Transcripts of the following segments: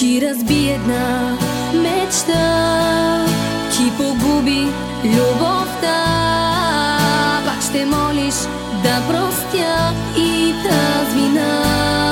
Ти разби една мечта, ти погуби любовта. Пак ще молиш да простя и тази вина.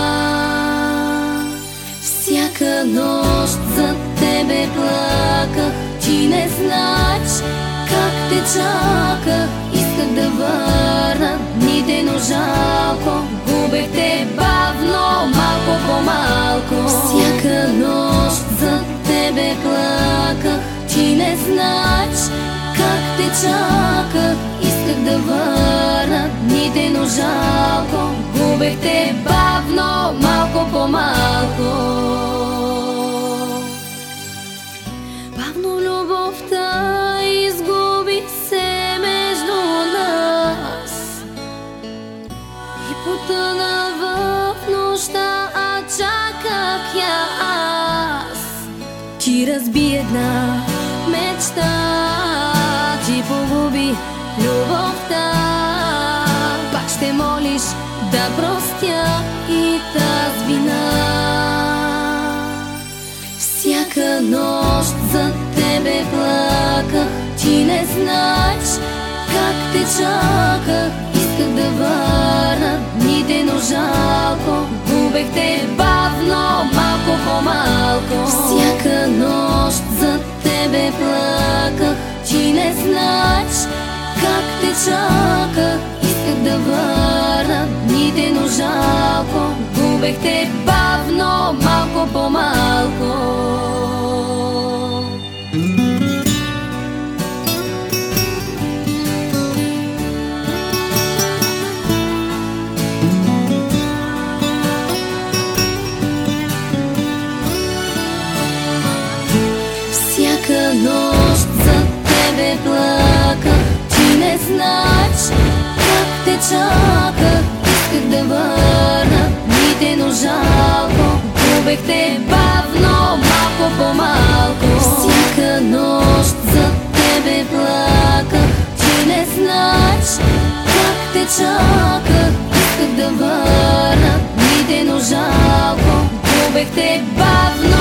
Всяка нощ за тебе плаках, ти не знаеш как те чаках. Исках да върна дните, но жалко, губех те бавно, малко по малко. Всяка нощ за тебе плаках, ти не знаеш как те чаках. Исках да върна дните, но жалко, губех те бавно, малко по малко. Бавно любовта изгуби се между нас и потъна в нощта, а чаках я аз. Ти разби една мечта, ти погуби любовта. Пак ще молиш да простя и тази вина. Всяка нощ за тебе плаках, ти не знаеш как те чаках. Исках да върна дните, но жалко, губех те бавно, малко по малко. Всяка нощ за тебе плаках, ти не знаеш как те чаках. Исках да върна дните, но жалко, губех те бавно, малко по малко. Всяка нощ за тебе плаках, ти не знаеш как те чаках. Исках да върна дните, но жалко, губех те бавно, малко по малко. Всяка нощ за тебе плаках, ти не знаеш как те чаках. Исках да върна дните, но жалко, губех те бавно,